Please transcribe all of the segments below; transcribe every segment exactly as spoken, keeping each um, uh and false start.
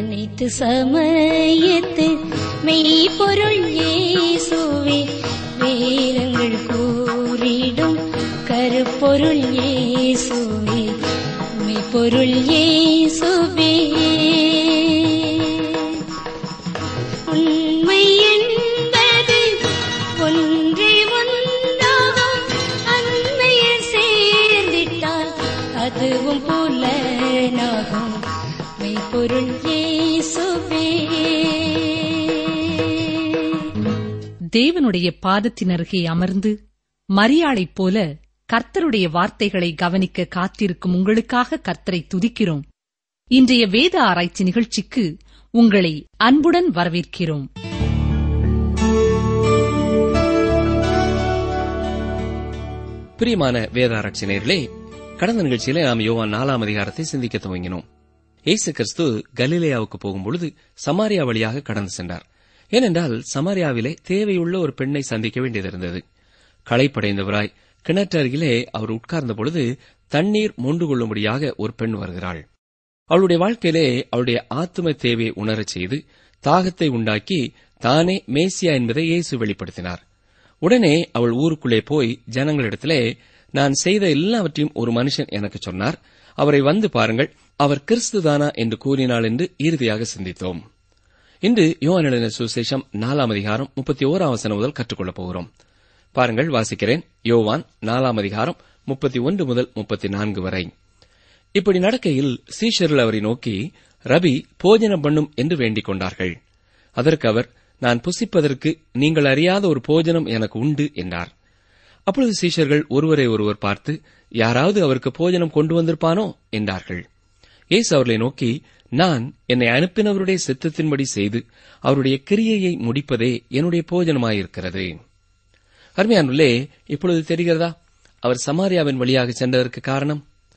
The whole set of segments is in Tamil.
அனைத்து சமயத்து மெய்ப்பொருள் இயேசுவே, வேதங்கள் கூறிடும் கருப்பொருள் இயேசுவே, மெய்ப்பொருள் இயேசுவே. உண்மை என்பது ஒன்றே ஒன்றாகும், அண்மையில் சேர்ந்திட்டால் அதுவும் புலனாகும், மெய்ப்பொருள் இயேசுவே. தேவனுடைய பாதத்தின் அருகே அமர்ந்து மரியாளைப் போல கர்த்தருடைய வார்த்தைகளை கவனிக்க காத்திருக்கும் உங்களுக்காக கர்த்தரை துதிக்கிறோம். இன்றைய வேத ஆராய்ச்சி நிகழ்ச்சிக்கு உங்களை அன்புடன் வரவேற்கிறோம். பிரியமான வேத ஆராய்ச்சி நேயர்களே, கடந்த நிகழ்ச்சியிலே நாம் யோவான் நாலாம் அதிகாரத்தை சிந்திக்க துவங்கினோம். இயேசு கிறிஸ்து கலிலேயாவுக்கு போகும்பொழுது சமாரியா வழியாக கடந்து சென்றார். ஏனென்றால் சமாரியாவிலே தேவையுள்ள ஒரு பெண்ணை சந்திக்க வேண்டியதிருந்தது. களைப்படைந்தவராய் கிணற்று அருகிலே அவர் உட்கார்ந்த பொழுது தண்ணீர் மொண்டு கொள்ளும்படியாக ஒரு பெண் வருகிறாள். அவளுடைய வாழ்க்கையிலே அவளுடைய ஆத்தும தேவையை உணரச் செய்து தாகத்தை உண்டாக்கி தானே மேசியா என்பதை இயேசு வெளிப்படுத்தினார். உடனே அவள் ஊருக்குள்ளே போய் ஜனங்களிடத்திலே, நான் செய்த எல்லாவற்றையும் ஒரு மனுஷன் எனக்கு சொன்னார், அவரை வந்து பாருங்கள், அவர் கிறிஸ்துதானா என்று கூறினாள் என்று இறுதியாக சிந்தித்தோம். இன்று யோவான் எழுதின சுவிசேஷம் நாலாம் அதிகாரம் முப்பத்தி ஓராம் வசனம் முதல் கற்றுக்கொள்ளப் போகிறோம். பாருங்கள், வாசிக்கிறேன். யோவான் நாலாம் அதிகாரம் முப்பத்தி ஒன்று முதல் முப்பத்தி நான்கு வரை. இப்படி நடக்கையில் சீஷர்கள் அவரை நோக்கி, ரபி, போஜனம் பண்ணும் என்று வேண்டிக் கொண்டார்கள். அதற்கு அவர், நான் புசிப்பதற்கு நீங்கள் அறியாத ஒரு போஜனம் எனக்கு உண்டு என்றார். அப்பொழுது சீஷர்கள் ஒருவரை ஒருவர் பார்த்து, யாராவது அவருக்கு போஜனம் கொண்டு வந்திருப்பானோ என்றார்கள். இயேசு அவர்களை நோக்கி, நான் என்னை அனுப்பினவருடைய சித்தத்தின்படி செய்து அவருடைய கிரியையை முடிப்பதே என்னுடைய போஜனமாயிருக்கிறது. அருமையானுள்ளே, இப்பொழுது தெரிகிறதா அவர் சமாரியாவின் வழியாக சென்றதற்கு காரணம்?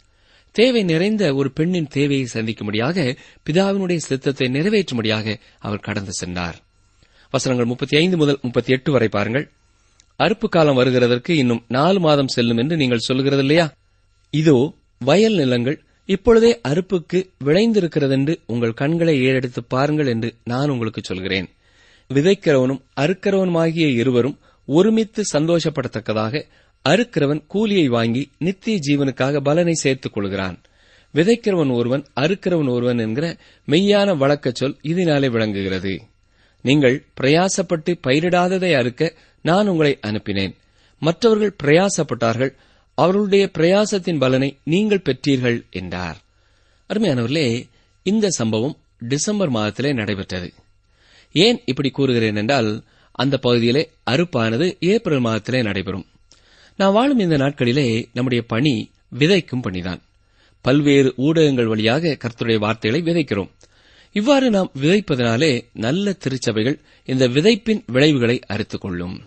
தேவை நிறைந்த ஒரு பெண்ணின் தேவையை சந்திக்கும்படியாக, பிதாவினுடைய சித்தத்தை நிறைவேற்றும்படியாக அவர் கடந்து சென்றார். வசனங்கள் முப்பத்தி ஐந்து முதல் முப்பத்தி எட்டு வரை பாருங்கள். அறுப்பு காலம் வருகிறதற்கு இன்னும் நாலு மாதம் செல்லும் என்று நீங்கள் சொல்லுகிறதில்லையா? இதோ வயல் நிலங்கள் இப்பொழுதே அறுப்புக்கு விளைந்திருக்கிறதென்று உங்கள் கண்களை ஏறெடுத்து பாருங்கள் என்று நான் உங்களுக்கு சொல்கிறேன். விதைக்கிறவனும் அறுக்கிறவனுமாகிய இருவரும் ஒருமித்து சந்தோஷப்படத்தக்கதாக அறுக்கிறவன் கூலியை வாங்கி நித்திய ஜீவனுக்காக பலனை சேர்த்துக் கொள்கிறான். விதைக்கிறவன் ஒருவன், அறுக்கிறவன் ஒருவன் என்கிற மெய்யான வழக்கச் சொல் இதனாலே விளங்குகிறது. நீங்கள் பிரயாசப்பட்டு பயிரிடாததை அறுக்க நான் உங்களை அனுப்பினேன். மற்றவர்கள் பிரயாசப்பட்டார்கள், அவர்களுடைய பிரயாசத்தின் பலனை நீங்கள் பெற்றீர்கள் என்றார். அருமையானவர்களே, இந்த சம்பவம் டிசம்பர் மாதத்திலே நடைபெற்றது. ஏன் இப்படி கூறுகிறேன் என்றால், அந்த பகுதியிலே அறுப்பானது ஏப்ரல் மாதத்திலே நடைபெறும். நாம் வாழும் இந்த நாட்களிலே நம்முடைய பணி விதைக்கும் பணிதான். பல்வேறு ஊடகங்கள் வழியாக கர்த்தருடைய வார்த்தைகளை விதைக்கிறோம். இவ்வாறு நாம் விதைப்பதனாலே நல்ல திருச்சபைகள் இந்த விதைப்பின் விளைவுகளை அறித்துக் கொள்ளும்.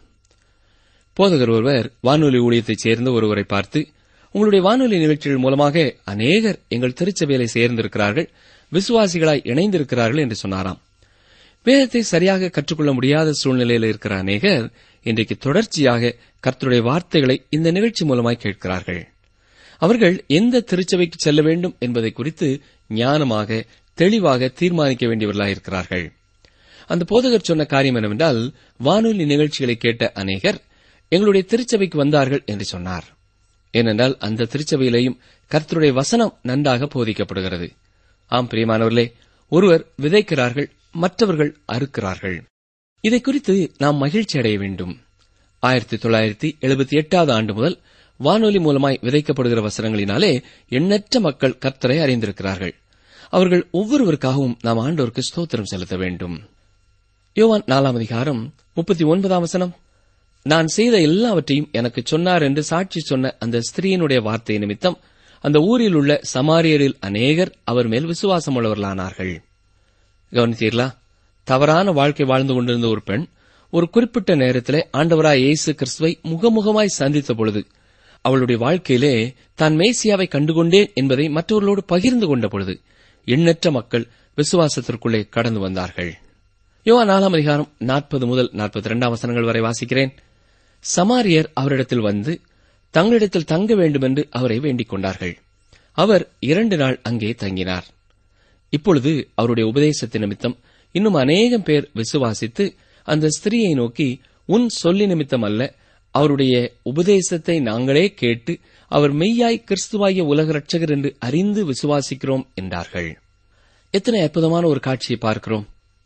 போதகர் ஒருவர் வானொலி ஊழியத்தைச் சேர்ந்த ஒருவரை பார்த்து, உங்களுடைய வானொலி நிகழ்ச்சிகள் மூலமாக அநேகர் எங்கள் திருச்சபையிலே சேர்ந்திருக்கிறார்கள், விசுவாசிகளாய் இணைந்திருக்கிறார்கள் என்று சொன்னாராம். வேதத்தை சரியாக கற்றுக்கொள்ள முடியாத சூழ்நிலையில் இருக்கிற அநேகர் இன்றைக்கு தொடர்ச்சியாக கர்த்தருடைய வார்த்தைகளை இந்த நிகழ்ச்சி மூலமாய் கேட்கிறார்கள். அவர்கள் எந்த திருச்சபைக்கு செல்ல வேண்டும் என்பதை குறித்து ஞானமாக தெளிவாக தீர்மானிக்க வேண்டியவர்களாயிருக்கிறார்கள். அந்த போதகர் சொன்ன காரியம் என்னவென்றால், வானொலி நிகழ்ச்சிகளை கேட்ட அநேகர் எங்களுடைய திருச்சபைக்கு வந்தார்கள் என்று சொன்னார். ஏனென்றால் அந்த திருச்சபையிலேயும் கர்த்தருடைய வசனம் நன்றாக போதிக்கப்படுகிறது. ஆம் பிரியமானவர்களே, ஒருவர் விதைக்கிறார்கள், மற்றவர்கள் அறுக்கிறார்கள். இதை குறித்து நாம் மகிழ்ச்சி அடைய வேண்டும். ஆயிரத்தி தொள்ளாயிரத்தி எழுபத்தி எட்டாவது ஆண்டு முதல் வானொலி மூலமாய் விதைக்கப்படுகிற வசனங்களினாலே எண்ணற்ற மக்கள் கர்த்தரை அறிந்திருக்கிறார்கள். அவர்கள் ஒவ்வொருவருக்காகவும் நாம் ஆண்டவருக்கு ஸ்தோத்திரம் செலுத்த வேண்டும். யோவான் நாலாம் அதிகாரம் முப்பத்தி ஒன்பதாம் வசனம், நான் செய்த எல்லாவற்றையும் எனக்கு சொன்னார் என்று சாட்சி சொன்ன அந்த ஸ்திரீயினுடைய வார்த்தை நிமித்தம் அந்த ஊரில் உள்ள சமாரியரில் அநேகர் அவர் மேல் விசுவாசம் உள்ளவர்களானார்கள். கவனித்தீர்களா? தவறான வாழ்க்கை வாழ்ந்து கொண்டிருந்த ஒரு பெண் ஒரு குறிப்பிட்ட நேரத்திலே ஆண்டவராய் இயேசு கிறிஸ்துவை முகமுகமாய் சந்தித்த பொழுது, அவளுடைய வாழ்க்கையிலே தான் மேசியாவை கண்டுகொண்டேன் என்பதை மற்றவர்களோடு பகிர்ந்து கொண்ட பொழுது எண்ணற்ற மக்கள் விசுவாசத்திற்குள்ளே கடந்து வந்தார்கள். யோவான் நாலாம் அதிகாரம் நாற்பது முதல் நாற்பத்தி இரண்டாம் வசனங்கள் வரை வாசிக்கிறேன். சமாரியர் அவரிடத்தில் வந்து தங்களிடத்தில் தங்க வேண்டுமென்று அவரை வேண்டிக் கொண்டார்கள். அவர் இரண்டு நாள் அங்கே தங்கினார். இப்பொழுது அவருடைய உபதேசத்தின் நிமித்தம் இன்னும் அநேகம் பேர் விசுவாசித்து அந்த ஸ்திரீயை நோக்கி, உன் சொல்லி நிமித்தம் அல்ல, அவருடைய உபதேசத்தை நாங்களே கேட்டு அவர் மெய்யாய் கிறிஸ்துவாகிய உலக இரட்சகர் என்று அறிந்து விசுவாசிக்கிறோம் என்றார்கள். எத்தனை அற்புதமான ஒரு காட்சியை பார்க்கிறோம்.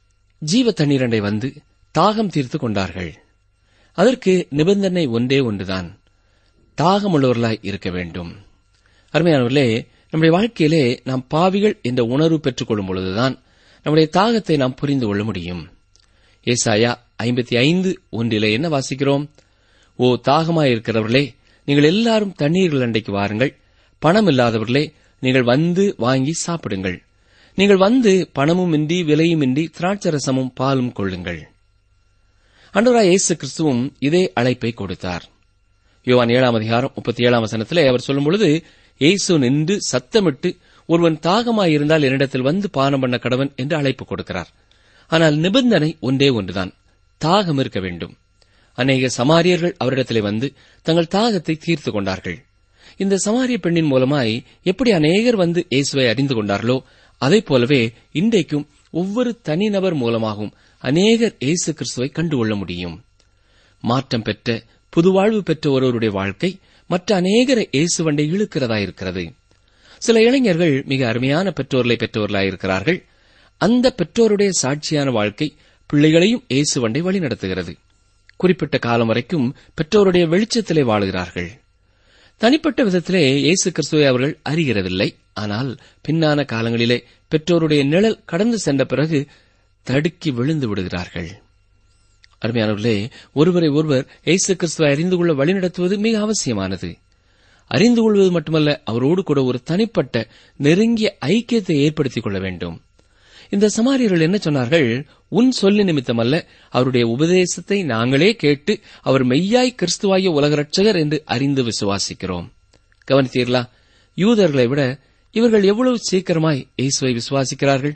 ஜீவ தண்ணீரண்டை வந்து தாகம் தீர்த்து கொண்டார்கள். அதற்கு நிபந்தனை ஒன்றே ஒன்றுதான், தாகமுள்ளவர்களாய் இருக்க வேண்டும். அருமையானவர்களே, நம்முடைய வாழ்க்கையிலே நாம் பாவிகள் என்ற உணர்வு பெற்றுக் கொள்ளும் பொழுதுதான் நம்முடைய தாகத்தை நாம் புரிந்து கொள்ள முடியும். ஏசாயா ஐம்பத்தி ஐந்து ஒன்றிலே என்ன வாசிக்கிறோம்? ஓ தாகமாயிருக்கிறவர்களே, நீங்கள் எல்லாரும் தண்ணீர்கள் அண்டைக்கு வாருங்கள். பணம் இல்லாதவர்களே, நீங்கள் வந்து வாங்கி சாப்பிடுங்கள். நீங்கள் வந்து பணமும் இன்றி விலையும் இன்றி திராட்சரசமும் பாலும் கொள்ளுங்கள். ஆண்டவராய் இயேசு கிறிஸ்துவும் இதே அழைப்பை கொடுத்தார். யோவான் ஏழாம் அதிகாரம் முப்பத்தி ஏழாம் வசனத்திலே அவர் சொல்லும் பொழுது, இயேசு நின்று சத்தமிட்டு, ஒருவன் தாகமாயிருந்தால் என்னிடத்தில் வந்து பானம் பண்ண கடவன் என்று அழைப்பு கொடுக்கிறார். ஆனால் நிபந்தனை ஒன்றே ஒன்றுதான், தாகம் இருக்க வேண்டும். அநேக சமாரியர்கள் அவரிடத்திலே வந்து தங்கள் தாகத்தை தீர்த்து கொண்டார்கள். இந்த சமாரிய பெண்ணின் மூலமாய் எப்படி அநேகர் வந்து இயேசுவை அறிந்து கொண்டார்களோ, அதே போலவே இன்றைக்கும் ஒவ்வொரு தனிநபர் மூலமாகவும் அநேகர் இயேசு கிறிஸ்துவை கண்டுகொள்ள முடியும். மாற்றம் பெற்ற புதுவாழ்வு பெற்ற ஒருவருடைய வாழ்க்கை மற்ற அநேகரை இயேசுவண்டை இழுக்கிறதாயிருக்கிறது. சில இளைஞர்கள் மிக அருமையான பெற்றோர்களை பெற்றவர்களாயிருக்கிறார்கள். அந்த பெற்றோருடைய சாட்சியான வாழ்க்கை பிள்ளைகளையும் இயேசுவண்டை வழிநடத்துகிறது. குறிப்பிட்ட காலம் வரைக்கும் பெற்றோருடைய வெளிச்சத்திலே வாழுகிறார்கள். தனிப்பட்ட விதத்திலே இயேசு கிறிஸ்துவை அவர்கள் அறிகிறதில்லை. ஆனால் பின்னான காலங்களிலே பெற்றோருடைய நிழல் கடந்து சென்ற பிறகு தடுக்கி விழுந்து விடுகிறார்கள். அருமையானவர்களே, ஒருவரை ஒருவர் இயேசு கிறிஸ்துவை அறிந்து கொள்ள வழிநடத்துவது மிக அவசியமானது. அறிந்து கொள்வது மட்டுமல்ல, அவரோடு கூட ஒரு தனிப்பட்ட நெருங்கிய ஐக்கியத்தை ஏற்படுத்திக் கொள்ள வேண்டும். இந்த சமாரியர்கள் என்ன சொன்னார்கள்? உன் சொல்லி நிமித்தமல்ல, அவருடைய உபதேசத்தை நாங்களே கேட்டு அவர் மெய்யாய் கிறிஸ்துவாகிய உலக இரட்சகர் என்று அறிந்து விசுவாசிக்கிறோம். கவனித்தீர்களா? யூதர்களை விட இவர்கள் எவ்வளவு சீக்கிரமாய் இயேசுவை விசுவாசிக்கிறார்கள்.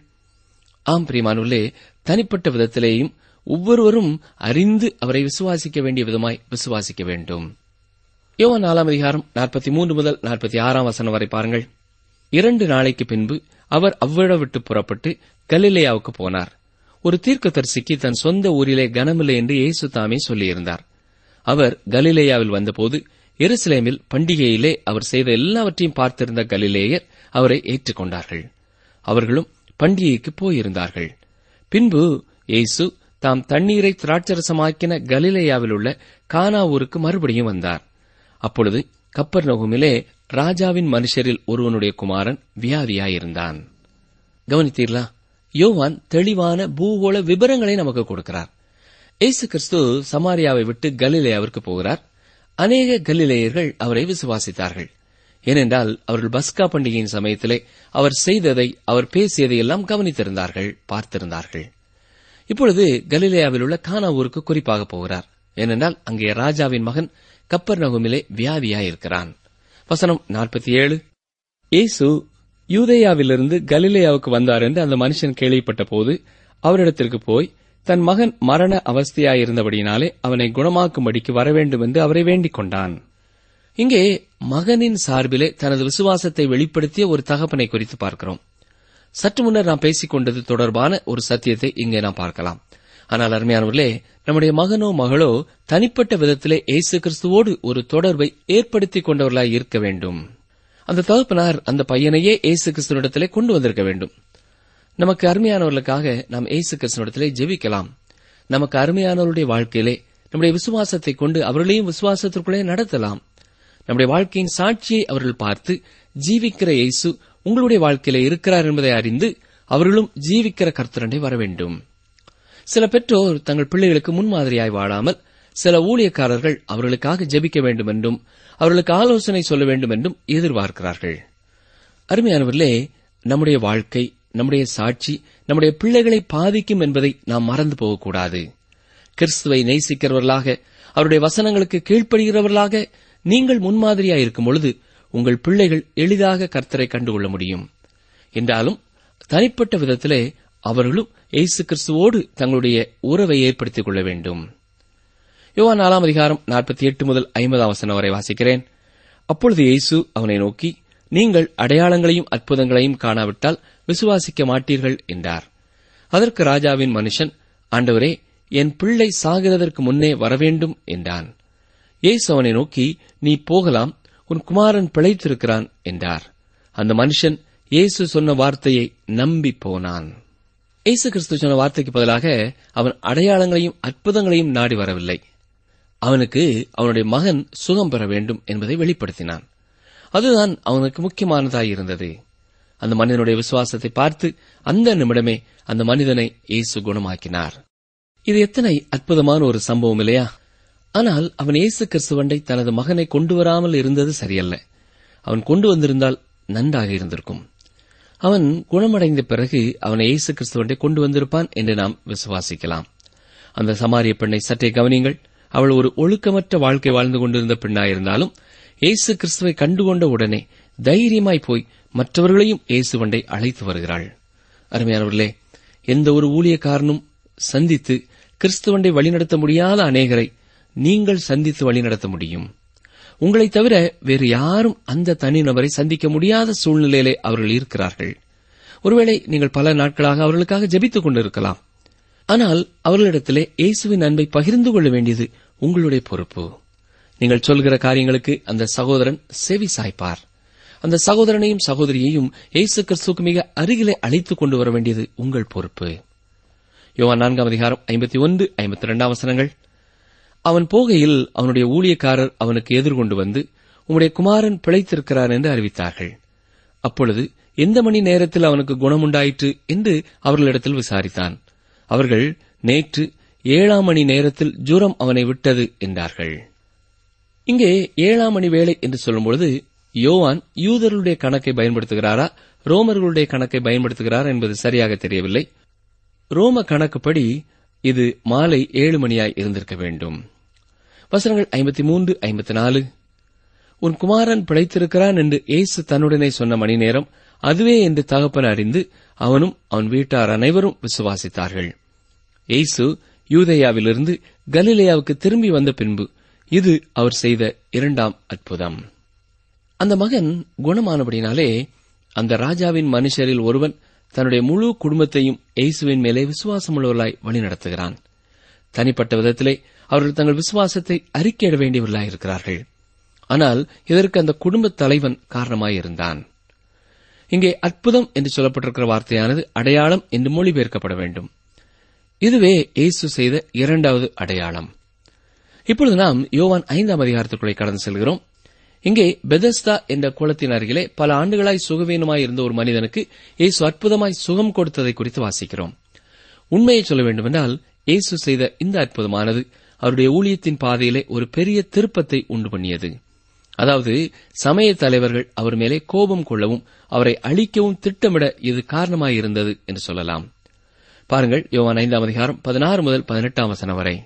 ஆம் பிரியமானவர்களே, தனிப்பட்ட விதத்திலேயும் ஒவ்வொருவரும் அறிந்து அவரை விசுவாசிக்க வேண்டிய விதமாய் விசுவாசிக்க வேண்டும். யோவான் நாலாம் அதிகாரம் நாற்பத்தி மூன்று முதல் நாற்பத்தி ஆறாம் வசனம் வரை பாருங்கள். இரண்டு நாளைக்கு பின்பு அவர் அவ்விடம் விட்டு புறப்பட்டு கலிலேயாவுக்கு போனார். ஒரு தீர்க்கதரிசிக்கு தன் சொந்த ஊரிலே கனமில்லை என்று இயேசு தாமே சொல்லியிருந்தார். அவர் கலிலேயாவில் வந்தபோது எருசலேமில் பண்டிகையிலே அவர் செய்த எல்லாவற்றையும் பார்த்திருந்த கலிலேயர் அவரை ஏற்றுக்கொண்டார்கள். அவர்களும் பண்டிகைக்கு போயிருந்தார்கள். பின்பு இயேசு தாம் தண்ணீரை திராட்சரசமாக்கின கலிலேயாவில் உள்ள கானா ஊருக்கு மறுபடியும் வந்தார். அப்பொழுது கப்பர்நகூமிலே ராஜாவின் மனுஷரில் ஒருவனுடைய குமாரன் வியாதியாயிருந்தான். கவனித்தீர்களா? யோவான் தெளிவான பூகோள விபரங்களை நமக்கு கொடுக்கிறார். இயேசு கிறிஸ்து சமாரியாவை விட்டு கலிலேயாவிற்கு போகிறார். அநேக கலிலேயர்கள் அவரை விசுவாசித்தார்கள். ஏனென்றால் அவர்கள் பஸ்கா பண்டிகையின் சமயத்திலே அவர் செய்ததை, அவர் பேசியதை எல்லாம் கவனித்திருந்தார்கள், பார்த்திருந்தார்கள். இப்பொழுது கலிலேயாவில் உள்ள கானா ஊருக்கு குறிப்பாக போகிறார். ஏனென்றால் அங்கே ராஜாவின் மகன் கப்பர்நகூமிலே வியாதியாயிருக்கிறான். வசனம் நாற்பத்தி ஏழு. இயேசு யூதேயாவிலிருந்து கலிலேயாவுக்கு வந்தார் என்று அந்த மனுஷன் கேள்விப்பட்ட போது அவரிடத்திற்கு போய் தன் மகன் மரண அவஸ்தையாயிருந்தபடியினாலே அவனை குணமாக்கும்படிக்கு வரவேண்டும் என்று அவரை வேண்டிக் கொண்டான். இங்கே மகனின் சார்பிலே தனது விசுவாசத்தை வெளிப்படுத்திய ஒரு தகப்பனை குறித்து பார்க்கிறோம். சற்று முன்னர் நாம் பேசிக் கொண்டது தொடர்பான ஒரு சத்தியத்தை இங்கே நாம் பார்க்கலாம். ஆனால் அருமையானவர்களே, நம்முடைய மகனோ மகளோ தனிப்பட்ட விதத்திலே இயேசு கிறிஸ்துவோடு ஒரு தொடர்பை ஏற்படுத்திக் கொண்டவர்களாய் இருக்க வேண்டும். அந்த தகப்பனார் அந்த பையனையே இயேசு கிறிஸ்துவிடத்திலே கொண்டு வந்திருக்க வேண்டும். நமக்கு அருமையானவர்களுக்காக நாம் இயேசு கிறிஸ்துவிடத்திலே ஜெபிக்கலாம். நமக்கு அருமையானவருடைய வாழ்க்கையிலே நம்முடைய விசுவாசத்தை கொண்டு அவர்களையும் விசுவாசத்திற்குள்ளே நடத்தலாம். நம்முடைய வாழ்க்கையின் சாட்சியை அவர்கள் பார்த்து, ஜீவிக்கிற இயேசு உங்களுடைய வாழ்க்கையிலே இருக்கிறார் என்பதை அறிந்து அவர்களும் ஜீவிக்கிற கர்த்தரண்டை வர வேண்டும். சில பெற்றோர் தங்கள் பிள்ளைகளுக்கு முன்மாதிரியாய் வாழாமல் சில ஊழியக்காரர்கள் அவர்களுக்காக ஜெபிக்க வேண்டும் என்றும் அவர்களுக்கு ஆலோசனை சொல்ல வேண்டும் என்றும் எதிர்பார்க்கிறார்கள். அருமையானவர்களே, நம்முடைய வாழ்க்கை, நம்முடைய சாட்சி நம்முடைய பிள்ளைகளை பாதிக்கும் என்பதை நாம் மறந்து போகக்கூடாது. கிறிஸ்துவை நேசிக்கிறவர்களாக, அவருடைய வசனங்களுக்கு கீழ்ப்படுகிறவர்களாக நீங்கள் முன்மாதிரியாயிருக்கும் பொழுது உங்கள் பிள்ளைகள் எளிதாக கர்த்தரை கண்டுகொள்ள முடியும். என்றாலும் தனிப்பட்ட விதத்திலே அவர்களும் இயேசு கிறிஸ்துவோடு தங்களுடைய உறவை ஏற்படுத்திக் கொள்ள வேண்டும். யோவான் நாலாம் அதிகாரம் நாற்பத்தி எட்டு முதல் ஐம்பதாம் வசனம் வரை வாசிக்கிறேன். அப்பொழுது இயேசு அவனை நோக்கி, நீங்கள் அடையாளங்களையும் அற்புதங்களையும் காணாவிட்டால் விசுவாசிக்க மாட்டீர்கள் என்றார். அதற்கு ராஜாவின் மனுஷன், ஆண்டவரே, என் பிள்ளை சாகிறதற்கு முன்னே வரவேண்டும் என்றான். இயேசு அவனை நோக்கி, நீ போகலாம், உன் குமாரன் பிழைத்திருக்கிறான் என்றார். அந்த மனுஷன் இயேசு சொன்ன வார்த்தையை நம்பி போனான். இயேசு கிறிஸ்து சொன்ன வார்த்தைக்கு பதிலாக அவன் அடையாளங்களையும் அற்புதங்களையும் நாடி வரவில்லை. அவனுக்கு அவனுடைய மகன் சுகம் பெற வேண்டும் என்பதை வெளிப்படுத்தினான். அதுதான் அவனுக்கு முக்கியமானதாயிருந்தது. அந்த மனிதனுடைய விசுவாசத்தை பார்த்து அந்த நிமிடமே அந்த மனிதனை இயேசு குணமாக்கினார். இது எத்தனை அற்புதமான ஒரு சம்பவம் இல்லையா? ஆனால் அவன் இயேசு கிறிஸ்துவண்டை தனது மகனை கொண்டு வராமல் இருந்தது சரியல்ல. அவன் கொண்டு வந்திருந்தால் நன்றாக இருந்திருக்கும். அவன் குணமடைந்த பிறகு அவனை இயேசு கிறிஸ்துவண்டை கொண்டு வந்திருப்பான் என்று நாம் விசுவாசிக்கலாம். அந்த சமாரிய பெண்ணை சற்றே கவனியுங்கள். அவள் ஒரு ஒழுக்கமற்ற வாழ்க்கை வாழ்ந்து கொண்டிருந்த பெண்ணாயிருந்தாலும் இயேசு கிறிஸ்துவை கண்டுகொண்ட உடனே தைரியமாய் போய் மற்றவர்களையும் இயேசுவண்டை அழைத்து வருகிறாள். அருமையானவர்களே, எந்த ஒரு ஊழியக்காரனும் சந்தித்து கிறிஸ்துவண்டை வழிநடத்த முடியாத அநேகரை நீங்கள் சந்தித்து வழிநடத்த முடியும். உங்களைத் தவிர வேறு யாரும் அந்த தனிநபரை சந்திக்க முடியாத சூழ்நிலையிலே அவர்கள் இருக்கிறார்கள். ஒருவேளை நீங்கள் பல நாட்களாக அவர்களுக்காக ஜெபித்துக் கொண்டிருக்கலாம். ஆனால் அவர்களிடத்திலே இயேசுவின் அன்பை பகிர்ந்து கொள்ள வேண்டியது உங்களுடைய பொறுப்பு. நீங்கள் சொல்கிற காரியங்களுக்கு அந்த சகோதரன் செவி சாய்ப்பார். அந்த சகோதரனையும் சகோதரியையும் இயேசு கிறிஸ்துவுக்கு மிக அருகிலே அழைத்துக் கொண்டு வர வேண்டியது உங்கள் பொறுப்பு. யோவான் நான்காம் அதிகாரம் ஐம்பத்தி ஒன்று ஐம்பத்தி இரண்டாம் வசனங்கள். அவன் போகையில் அவனுடைய ஊழியக்காரர் அவனுக்கு எதிர்கொண்டு வந்து, உம்முடைய குமாரன் பிழைத்திருக்கிறார் என்று அறிவித்தார்கள். அப்பொழுது எந்த மணி நேரத்தில் அவனுக்கு குணமுண்டாயிற்று என்று அவர்களிடத்தில் விசாரித்தான். அவர்கள், நேற்று ஏழாம் மணி நேரத்தில் ஜுரம் அவனை விட்டது என்றார்கள். இங்கே ஏழாம் மணி வேளை என்று சொல்லும்பொழுது யோவான் யூதர்களுடைய கணக்கை பயன்படுத்துகிறாரா, ரோமர்களுடைய கணக்கை பயன்படுத்துகிறாரா என்பது சரியாக தெரியவில்லை. ரோம கணக்குப்படி இது மாலை ஏழு மணியாய் இருந்திருக்க வேண்டும். வசனங்கள் ஐம்பத்தி மூன்று ஐம்பத்தி நாலு. உன் குமாரன் பிழைத்திருக்கிறான் என்று இயேசு தன்னுடனே சொன்ன மணி நேரம் அதுவே என்று தகப்பன் அறிந்து அவனும் அவன் வீட்டார் அனைவரும் விசுவாசித்தார்கள். இயேசு யூதேயாவிலிருந்து கலிலேயாவுக்கு திரும்பி வந்த பின்பு இது அவர் செய்த இரண்டாம் அற்புதம். அந்த மகன் குணமானபடினாலே அந்த ராஜாவின் மனுஷரில் ஒருவன் தன்னுடைய முழு குடும்பத்தையும் இயேசுவின் மேலே விசுவாசமுள்ளவர்களாய் வழிநடத்துகிறான். தனிப்பட்ட விதத்திலே அவர்கள் தங்கள் விசுவாசத்தை அறிக்கையிட வேண்டியவர்களாயிருக்கிறார்கள். ஆனால் இதற்கு அந்த குடும்பத் தலைவன் காரணமாயிருந்தான். இங்கே அற்புதம் என்று சொல்லப்பட்டிருக்கிற வார்த்தையானது அடையாளம் என்று மொழிபெயர்க்கப்பட வேண்டும். இதுவே இயேசு செய்த இரண்டாவது அடையாளம். இப்பொழுது நாம் யோவான் ஐந்தாம் அதிகாரத்திற்குள்ளே கடந்து செல்கிறோம். இங்கே பெதஸ்தா என்ற குளத்தின் அருகிலே பல ஆண்டுகளாய் சுகவீனமாய் இருந்த ஒரு மனிதனுக்கு இயேசு அற்புதமாய் சுகம் கொடுத்ததை குறித்து வாசிக்கிறோம். உண்மையை சொல்ல வேண்டுமென்றால் இயேசு செய்த இந்த அற்புதமானது அவருடைய ஊழியத்தின் பாதையிலே ஒரு பெரிய திருப்பத்தை உண்டு பண்ணியது. அதாவது சமய தலைவர்கள் அவர் மேலே கோபம் கொள்ளவும் அவரை அழிக்கவும் திட்டமிட இது காரணமாயிருந்தது என்று சொல்லலாம். பாருங்கள், யோவான் ஐந்தாம் அதிகாரம் பதினாறு முதல் பதினெட்டாம் வசனம் வரை.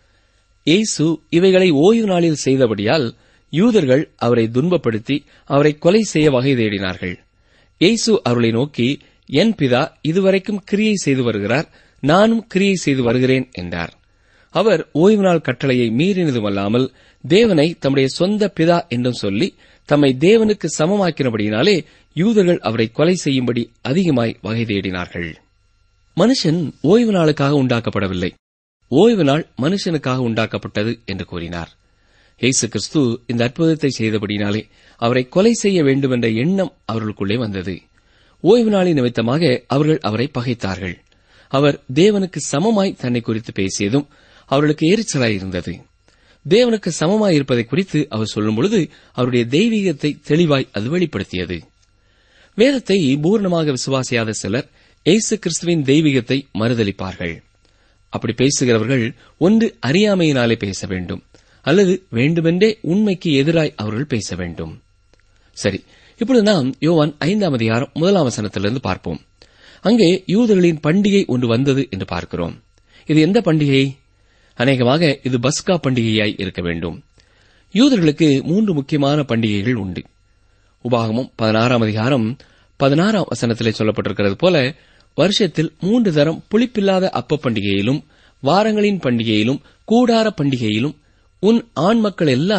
இயேசு இவைகளை ஓய்வு நாளில் செய்தபடியால் யூதர்கள் அவரை துன்பப்படுத்தி அவரை கொலை செய்ய வகை தேடினார்கள். இயேசு அவர்களை நோக்கி, என் பிதா இதுவரைக்கும் கிரியை செய்து வருகிறார், நானும் கிரியை செய்து வருகிறேன் என்றார். அவர் ஓய்வு நாள் கட்டளையை மீறினதுமல்லாமல் தேவனை தம்முடைய சொந்த பிதா என்றும் சொல்லி தம்மை தேவனுக்கு சமமாக்கினபடியினாலே யூதர்கள் அவரை கொலை செய்யும்படி அதிகமாய் வகை தேடினார்கள். மனுஷன் ஓய்வு நாளுக்காக உண்டாக்கப்படவில்லை, ஓய்வு நாள் மனுஷனுக்காக உண்டாக்கப்பட்டது என்று கூறினார். இயேசு கிறிஸ்து இந்த அற்புதத்தை செய்தபடினாலே அவரை கொலை செய்ய வேண்டும் என்ற எண்ணம் அவர்களுக்குள்ளே வந்தது. ஓய்வு நாளின் நிமித்தமாக அவர்கள் அவரை பகைத்தார்கள். அவர் தேவனுக்கு சமமாய் தன்னை குறித்து பேசியதும் அவர்களுக்கு எரிச்சலாயிருந்தது. தேவனுக்கு சமமாய் இருப்பதை குறித்து அவர் சொல்லும் பொழுது அவருடைய தெய்வீகத்தை தெளிவாய் அது வெளிப்படுத்தியது. வேதத்தை பூர்ணமாக விசுவாசியாத சிலர் இயேசு கிறிஸ்துவின் தெய்வீகத்தை மறுதலிப்பார்கள். அப்படி பேசுகிறவர்கள் ஒன்று அறியாமையினாலே பேச வேண்டும், அல்லது வேண்டுமென்றே உண்மைக்கு எதிராய் அவர்கள் பேச வேண்டும். சரி, இப்பொழுது நாம் யோவான் ஐந்தாம் அதிகாரம் முதலாம் வசனத்திலிருந்து பார்ப்போம். அங்கே யூதர்களின் பண்டிகை ஒன்று வந்தது என்று பார்க்கிறோம். இது எந்த பண்டிகை? அநேகமாக இது பஸ்கா பண்டிகையாய் இருக்க வேண்டும். யூதர்களுக்கு மூன்று முக்கியமான பண்டிகைகள் உண்டு. உபாகமம் பதினாறாம் அதிகாரம் பதினாறாம் வசனத்திலே சொல்லப்பட்டிருக்கிறது போல, வருஷத்தில் மூன்று தரம் புளிப்பில்லாத அப்ப பண்டிகையிலும் வாரங்களின் பண்டிகையிலும் கூடார பண்டிகையிலும் உன் ஆண் மக்கள் எல்லாரும்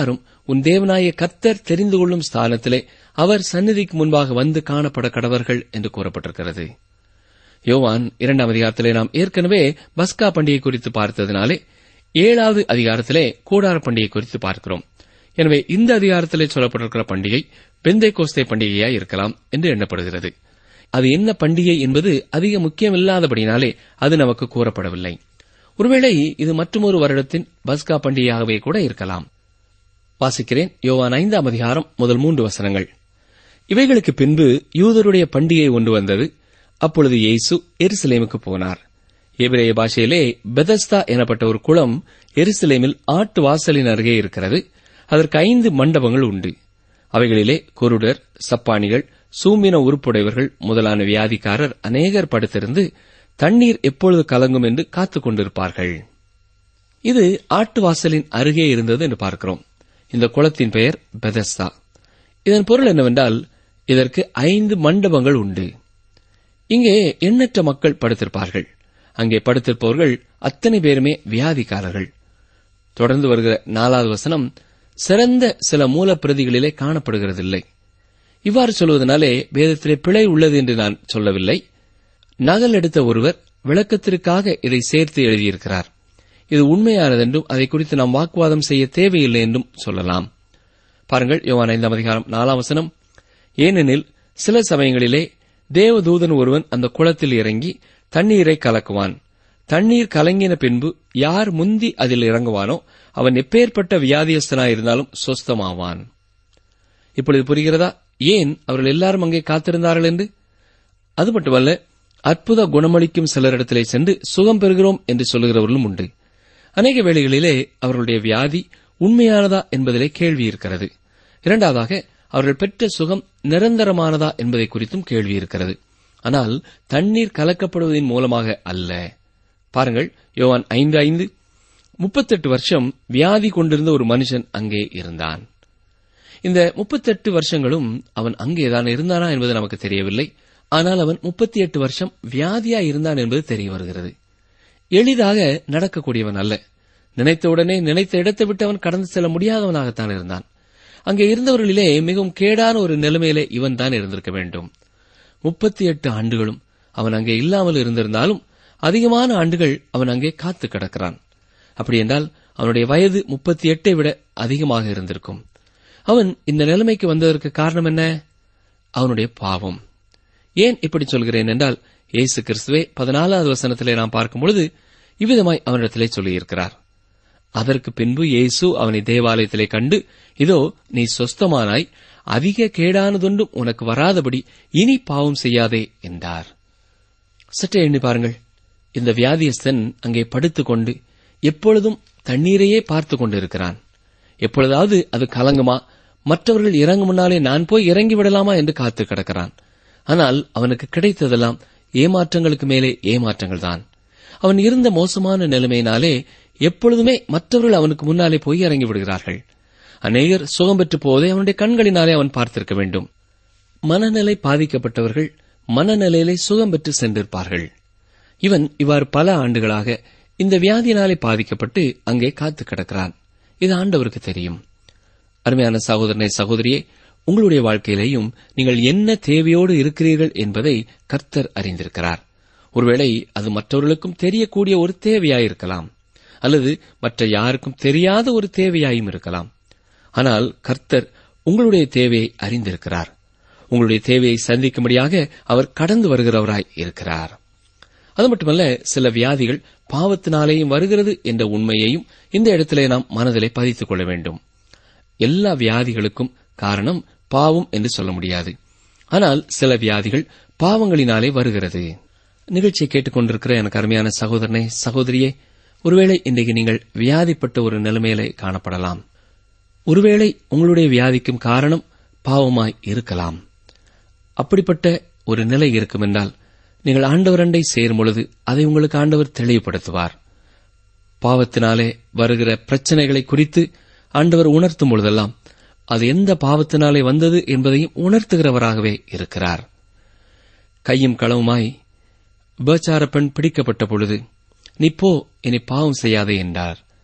உன் தேவனாய கர்த்தர் தெரிந்து கொள்ளும் ஸ்தானத்திலே அவர் சந்நிதிக்கு முன்பாக வந்து காணப்பட கடவர்கள் என்று கூறப்பட்டிருக்கிறது. யோவான் இரண்டாம் அதிகாரத்திலே நாம் ஏற்கனவே பஸ்கா பண்டிகை குறித்து பார்த்ததினாலே ஏழாவது அதிகாரத்திலே கூடார பண்டிகை குறித்து பார்க்கிறோம். எனவே இந்த அதிகாரத்திலே சொல்லப்பட்டிருக்கிற பண்டிகை பெந்தைக்கோஸ்தே பண்டிகையாய் இருக்கலாம் என்று எண்ணப்படுகிறது. அது என்ன பண்டிகை என்பது அதிக முக்கியமில்லாதபடினாலே அது நமக்கு கூறப்படவில்லை. ஒருவேளை இது மற்றொரு வருடத்தின் பஸ்கா பண்டிகையாகவே கூட இருக்கலாம். வாசிக்கிறேன். யோவான் ஐந்தாம் அதிகாரம் முதல் மூன்று வசனங்கள். இவைகளுக்கு பின்பு யூதருடைய பண்டிகை ஒன்று வந்தது. அப்பொழுது இயேசு எருசலேமுக்கு போனார். எபிரேய பாஷையிலே பெதஸ்தா எனப்பட்ட ஒரு குளம் எருசலேமில் ஆட்டு வாசலின் அருகே இருக்கிறது. அதற்கு ஐந்து மண்டபங்கள் உண்டு. அவைகளிலே குருடர், சப்பானிகள், சூம்பின உருப்புடையவர்கள் முதலான வியாதிக்காரர் அநேகர் படுத்திருந்து தண்ணீர் எப்பொழுது கலங்கும் என்று காத்துக் கொண்டிருப்பார்கள். இது ஆட்டு வாசலின் அருகே இருந்தது என்று பார்க்கிறோம். இந்த குளத்தின் பெயர் பெதஸ்தா. இதன் பொருள் என்னவென்றால் இதற்கு ஐந்து மண்டபங்கள் உண்டு. இங்கே எண்ணற்ற மக்கள் படுத்திருப்பார்கள். அங்கே படுத்திருப்பவர்கள் அத்தனை பேருமே வியாதிக்காரர்கள். தொடர்ந்து வருகிற நாலாவது வசனம் சிறந்த சில மூலப்பிரதிகளிலே காணப்படுகிறதில்லை. இவ்வாறு சொல்வதனாலே வேதத்திலே பிழை உள்ளது என்று நான் சொல்லவில்லை. நகல் எடுத்த ஒருவர் விளக்கத்திற்காக இதை சேர்த்து எழுதியிருக்கிறார். இது உண்மையானதென்றும் அதை குறித்து நாம் வாக்குவாதம் செய்ய தேவையில்லை என்றும் சொல்லலாம். பாருங்கள், யோவான் ஐந்தாம் அதிகாரம் நாலாம் வசனம். ஏனெனில் சில சமயங்களிலே தேவதூதன் ஒருவன் அந்த குளத்தில் இறங்கி தண்ணீரை கலக்குவான். தண்ணீர் கலங்கின பின்பு யார் முந்தி அதில் இறங்குவானோ அவன் எப்பேற்பட்ட வியாதியஸ்தனாயிருந்தாலும் சொஸ்தமாவான். இப்பொழுது புரிகிறதா ஏன் அவர்கள் எல்லாரும் அங்கே காத்திருந்தார்கள் என்று? அது மட்டுமல்ல, அற்புத குணமளிக்கும் சிலரிடத்திலே சென்று சுகம் பெறுகிறோம் என்று சொல்லுகிறவர்களும் உண்டு. அநேக வேளைகளிலே அவர்களுடைய வியாதி உண்மையானதா என்பதிலே கேள்வி இருக்கிறது. இரண்டாவதாக, அவர்கள் பெற்ற சுகம் நிரந்தரமானதா என்பதை குறித்தும் கேள்வி இருக்கிறது. ஆனால் தண்ணீர் கலக்கப்படுவதன் மூலமாக அல்ல. பாருங்கள், யோவான் ஐந்து ஐந்து. முப்பத்தெட்டு வருஷம் வியாதி கொண்டிருந்த ஒரு மனுஷன் அங்கே இருந்தான். இந்த முப்பத்தெட்டு வருஷங்களும் அவன் அங்கேதான் இருந்தானா என்பது நமக்கு தெரியவில்லை. ஆனால் அவன் முப்பத்தி எட்டு வருஷம் வியாதியா இருந்தான் என்பது தெரிய வருகிறது. எளிதாக நடக்கக்கூடியவன் அல்ல. நினைத்தவுடனே நினைத்த இடத்தை விட்டு அவன் கடந்து செல்ல முடியாதவனாகத்தான் இருந்தான். அங்கே இருந்தவர்களிலே மிகவும் கேடான ஒரு நிலைமையிலே இவன் தான் இருந்திருக்க வேண்டும். முப்பத்தி எட்டு ஆண்டுகளும் அவன் அங்கே இல்லாமல் இருந்திருந்தாலும் அதிகமான ஆண்டுகள் அவன் அங்கே காத்து கிடக்கிறான். அப்படியென்றால் அவனுடைய வயது முப்பத்தி எட்டை விட அதிகமாக இருந்திருக்கும். அவன் இந்த நிலைமைக்கு வந்ததற்கு காரணம் என்ன? அவனுடைய பாவம். ஏன் இப்படி சொல்கிறேன் என்றால், இயேசு கிறிஸ்துவே பதினாலாவது வசனத்திலே நாம் பார்க்கும்பொழுது இவ்விதமாய் அவனிடத்திலே சொல்லியிருக்கிறார். அதற்கு பின்பு இயேசு அவனை தேவாலயத்திலே கண்டு, இதோ நீ சொஸ்தமானாய், அதிக கேடானதொன்றும் உனக்கு வராதபடி இனி பாவம் செய்யாதே என்றார். சற்றே எண்ணி பாருங்கள். இந்த வியாதியஸ்தன் அங்கே படுத்துக்கொண்டு எப்பொழுதும் தண்ணீரையே பார்த்துக் கொண்டிருக்கிறான். எப்பொழுதாவது அது கலங்குமா, மற்றவர்கள் இறங்கும் முன்னாலே நான் போய் இறங்கி விடலாமா என்று காத்து கிடக்கிறான். ஆனால் அவனுக்கு கிடைத்ததெல்லாம் ஏமாற்றங்களுக்கு மேலே ஏமாற்றங்கள் தான். அவன் இருந்த மோசமான நிலைமையினாலே எப்பொழுதுமே மற்றவர்கள் அவனுக்கு முன்னாலே போய் இறங்கி விடுகிறார்கள். அநேகர் சுகம் பெற்று போவதை அவனுடைய கண்களினாலே அவன் பார்த்திருக்க வேண்டும். மனநிலை பாதிக்கப்பட்டவர்கள் மனநிலையிலே சுகம் பெற்று சென்றிருப்பார்கள். இவன் இவ்வாறு பல ஆண்டுகளாக இந்த வியாதியினாலே பாதிக்கப்பட்டு அங்கே காத்து கிடக்கிறான். இது ஆண்டவருக்கு தெரியும். அருமையான சகோதரனே, சகோதரியே, உங்களுடைய வாழ்க்கையிலேயும் நீங்கள் என்ன தேவையோடு இருக்கிறீர்கள் என்பதை கர்த்தர் அறிந்திருக்கிறார். ஒருவேளை அது மற்றவர்களுக்கும் தெரியக்கூடிய ஒரு தேவையாயிருக்கலாம், அல்லது மற்ற யாருக்கும் தெரியாத ஒரு தேவையாயும் இருக்கலாம். ஆனால் கர்த்தர் உங்களுடைய தேவையை அறிந்திருக்கிறார். உங்களுடைய தேவையை சந்திக்கும்படியாக அவர் கடந்து வருகிறவராய் இருக்கிறார். அது மட்டுமல்ல, சில வியாதிகள் பாவத்தினாலேயும் வருகிறது என்ற உண்மையையும் இந்த இடத்திலே நாம் மனதிலே பதித்துக் கொள்ள வேண்டும். எல்லா வியாதிகளுக்கும் காரணம் பாவம் என்று சொல்ல முடியாது. ஆனால் சில வியாதிகள் பாவங்களினாலே வருகிறது. நிகழ்ச்சியை கேட்டுக் கொண்டிருக்கிற எனக்கு அருமையான சகோதரனே, சகோதரியே, ஒருவேளை இன்றைக்கு நீங்கள் வியாதிப்பட்ட ஒரு நிலைமையிலே காணப்படலாம். ஒருவேளை உங்களுடைய வியாதிக்கும் காரணம் பாவமாய் இருக்கலாம். அப்படிப்பட்ட ஒரு நிலை இருக்கும் என்றால் நீங்கள் ஆண்டவர் அண்டை சேரும் பொழுது அதை உங்களுக்கு ஆண்டவர் தெளிவுபடுத்துவார். பாவத்தினாலே வருகிற பிரச்சனைகளை குறித்து ஆண்டவர் உணர்த்தும் பொழுதெல்லாம் அது எந்த பாவத்தினாலே வந்தது என்பதையும் உணர்த்துகிறவராகவே இருக்கிறார். கையும் களவுமாய் விபச்சார பெண் பிடிக்கப்பட்ட பொழுது, நீ போ, இனி பாவம் செய்யாதே என்றார்.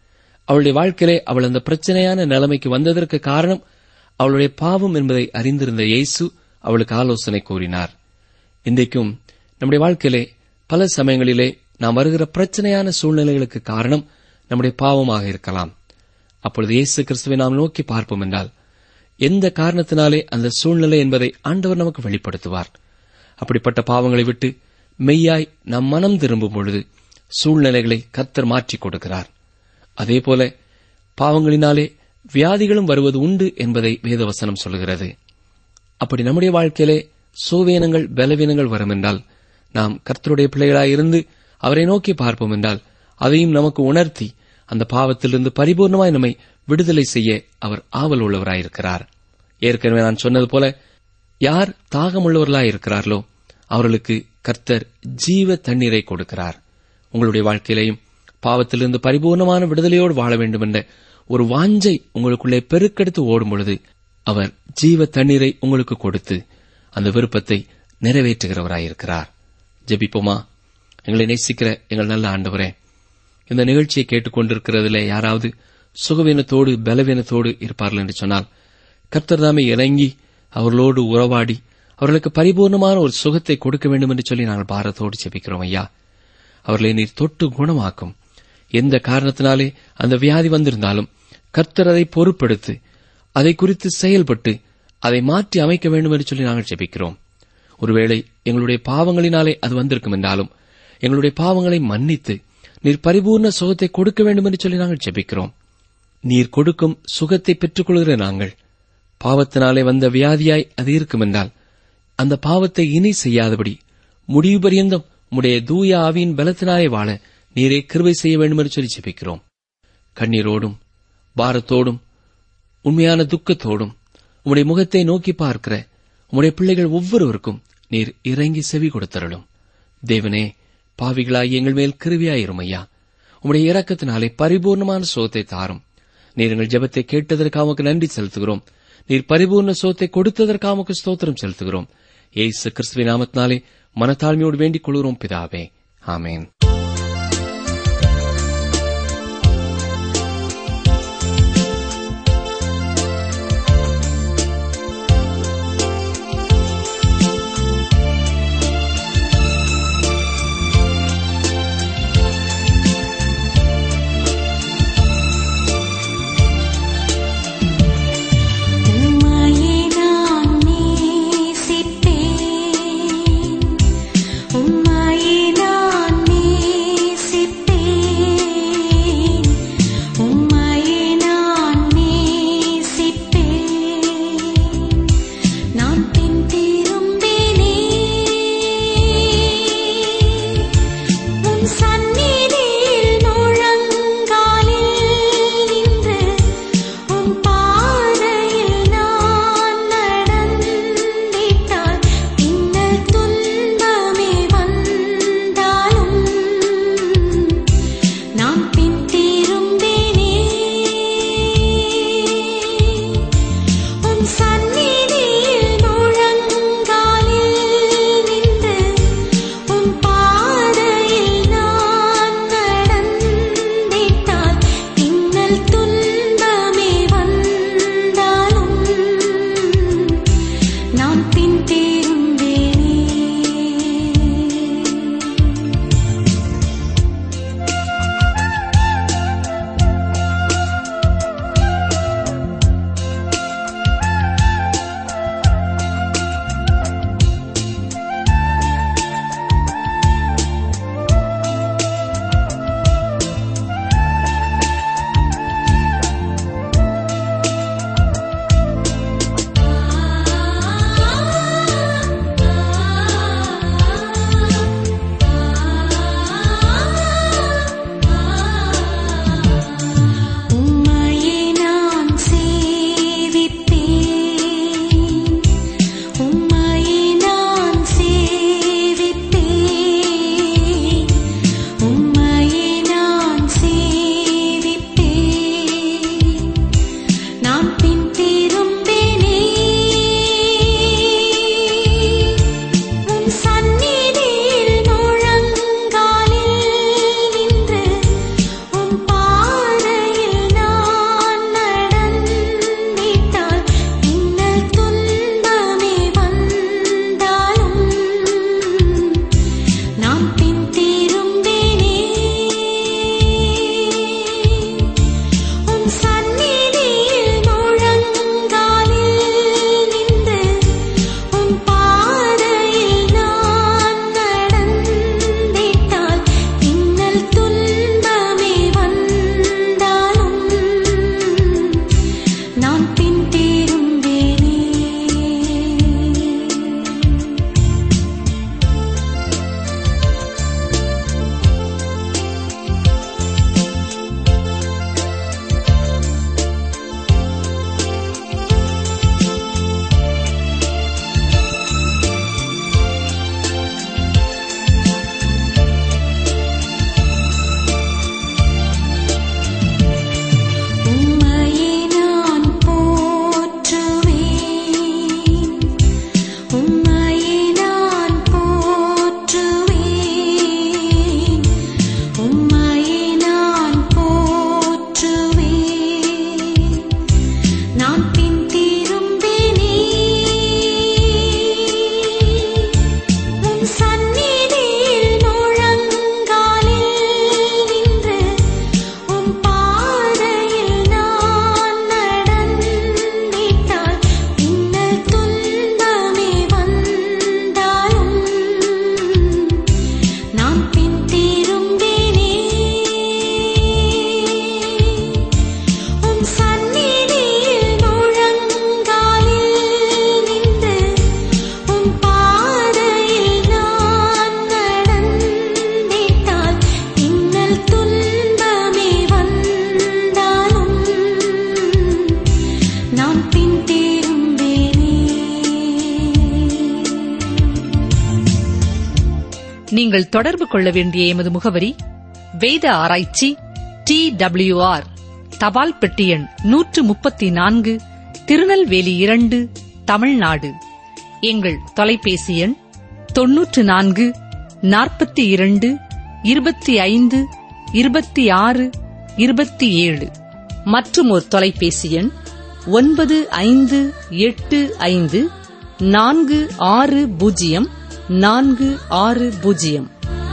அவளுடைய வாழ்க்கையிலே அவள் அந்த பிரச்சனையான நிலைமைக்கு வந்ததற்கு காரணம் அவளுடைய பாவம் என்பதை அறிந்திருந்த இயேசு அவளுக்கு ஆலோசனை கூறினார். இன்றைக்கும் நம்முடைய வாழ்க்கையிலே பல சமயங்களிலே நாம் வருகிற பிரச்சனையான சூழ்நிலைகளுக்கு காரணம் நம்முடைய பாவமாக இருக்கலாம். அப்பொழுது இயேசு கிறிஸ்துவை நாம் நோக்கி பார்ப்போம் என்றால் எந்த காரணத்தினாலே அந்த சூழ்நிலை என்பதை ஆண்டவர் நமக்கு வெளிப்படுத்துவார். அப்படிப்பட்ட பாவங்களை விட்டு மெய்யாய் நம் மனம் திரும்பும் பொழுது சூழ்நிலைகளை கர்த்தர் மாற்றிக் கொடுக்கிறார். அதேபோல பாவங்களினாலே வியாதிகளும் வருவது உண்டு என்பதை வேதவசனம் சொல்கிறது. அப்படி நம்முடைய வாழ்க்கையிலே சோவேனங்கள் பலவீனங்கள் வரும் என்றால் நாம் கர்த்தருடைய பிள்ளைகளாயிருந்து அவரை நோக்கி பார்ப்போம் என்றால் அதையும் நமக்கு உணர்த்தி அந்த பாவத்திலிருந்து பரிபூர்ணமாய் நம்மை விடுதலை செய்ய அவர் ஆவல் உள்ளவராயிருக்கிறார். ஏற்கனவே நான் சொன்னது போல யார் தாகமுள்ளவர்களாயிருக்கிறார்களோ அவர்களுக்கு கர்த்தர் ஜீவ தண்ணீரை கொடுக்கிறார். உங்களுடைய வாழ்க்கையிலையும் பாவத்திலிருந்து பரிபூர்ணமான விடுதலையோடு வாழ வேண்டும் என்ற ஒரு வாஞ்சை உங்களுக்குள்ளே பெருக்கெடுத்து ஓடும் பொழுது அவர் ஜீவ தண்ணீரை உங்களுக்கு கொடுத்து அந்த விருப்பத்தை நிறைவேற்றுகிறவராயிருக்கிறார். ஜெபிப்போமா. எங்களை நேசிக்கிற எங்கள் நல்ல ஆண்டவரே, இந்த நிகழ்ச்சியை கேட்டுக்கொண்டிருக்கிறதிலே யாராவது சுகவீனத்தோடு பலவீனத்தோடு இருப்பார்கள் என்று சொன்னால் கர்த்தர் தாமே இறங்கி அவர்களோடு உறவாடி அவர்களுக்கு பரிபூர்ணமான ஒரு சுகத்தை கொடுக்க வேண்டும் என்று சொல்லி நாங்கள் பாரத்தோடு ஜெபிக்கிறோம். ஐயா, அவர்களை நீர் தொட்டு குணமாக்கும். எந்த காரணத்தினாலே அந்த வியாதி வந்திருந்தாலும் கர்த்தர் அதை பொறுப்படுத்தி அதை குறித்து செயல்பட்டு அதை மாற்றி அமைக்க வேண்டும் என்று சொல்லி நாங்கள் ஜெபிக்கிறோம். ஒருவேளை எங்களுடைய பாவங்களினாலே அது வந்திருக்கும் என்றாலும் எங்களுடைய பாவங்களை மன்னித்து நீர் பரிபூர்ண சுகத்தை கொடுக்க வேண்டும் என்று சொல்லி நாங்கள் ஜெபிக்கிறோம். நீர் கொடுக்கும் சுகத்தை பெற்றுக் கொள்கிற நாங்கள் பாவத்தினாலே வந்த வியாதியாய் அது இருக்கும் என்றால் அந்த பாவத்தை இனி செய்யாதபடி முடிவு பரியந்தம் உம்முடைய தூய ஆவியின் பலத்தினாலே வாழ நீரே கிருபை செய்ய வேண்டும் என்று சொல்லி ஜெபிக்கிறோம். கண்ணீரோடும் பாரத்தோடும் உண்மையான துக்கத்தோடும் உம்முடைய முகத்தை நோக்கி பார்க்கிற உம்முடைய பிள்ளைகள் ஒவ்வொருவருக்கும் நீர் இறங்கி செவி கொடுத்தருளும். தேவனே, பாவிகளாகி எங்கள் மேல் கிருபையாயிரும். ஐயா, உம்முடைய இரக்கத்தினாலே பரிபூர்ணமான சுகத்தை தாரும். நீர் எங்கள் ஜெபத்தை கேட்டதற்காக உமக்கு நன்றி செலுத்துகிறோம். நீர் பரிபூர்ண சுகத்தை கொடுத்ததற்காக உமக்கு ஸ்தோத்திரம் செலுத்துகிறோம். இயேசு கிறிஸ்துவின் நாமத்தினாலே மனத்தாழ்மையோடு வேண்டிக் கொள்கிறோம் பிதாவே, ஆமேன். நீங்கள் தொடர்பு கொள்ள வேண்டிய எமது முகவரி: வேத ஆராய்ச்சி, டி டபிள்யூ ஆர், தபால் பெட்டி எண் நூற்று முப்பத்தி நான்கு, திருநெல்வேலி இரண்டு, தமிழ்நாடு. எங்கள் தொலைபேசி எண் தொன்னூற்று நான்கு நாற்பத்தி இரண்டு இருபத்தி ஐந்து இருபத்தி ஆறு இருபத்தி ஏழு. மற்றும் ஒரு தொலைபேசி எண் ஒன்பது ஐந்து எட்டு ஐந்து நான்கு ஆறு பூஜ்ஜியம் நான்கு ஆறு பூஜ்ஜியம்.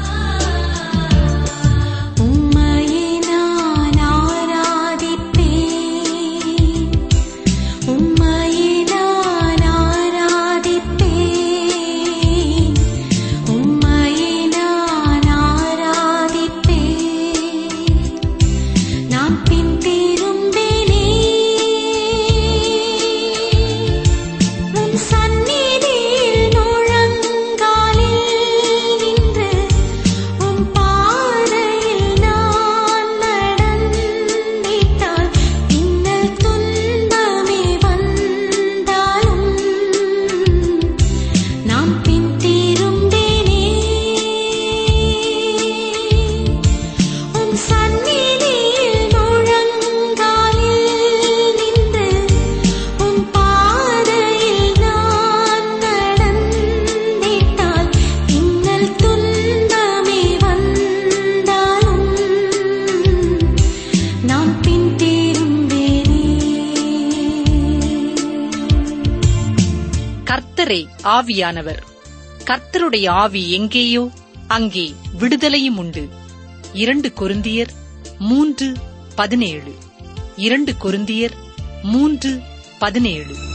கர்த்தரே ஆவியானவர். கர்த்தருடைய ஆவி எங்கேயோ அங்கே விடுதலையும் உண்டு. இரண்டு கொரிந்தியர் மூன்று பதினேழு. இரண்டு கொரிந்தியர் மூன்று பதினேழு.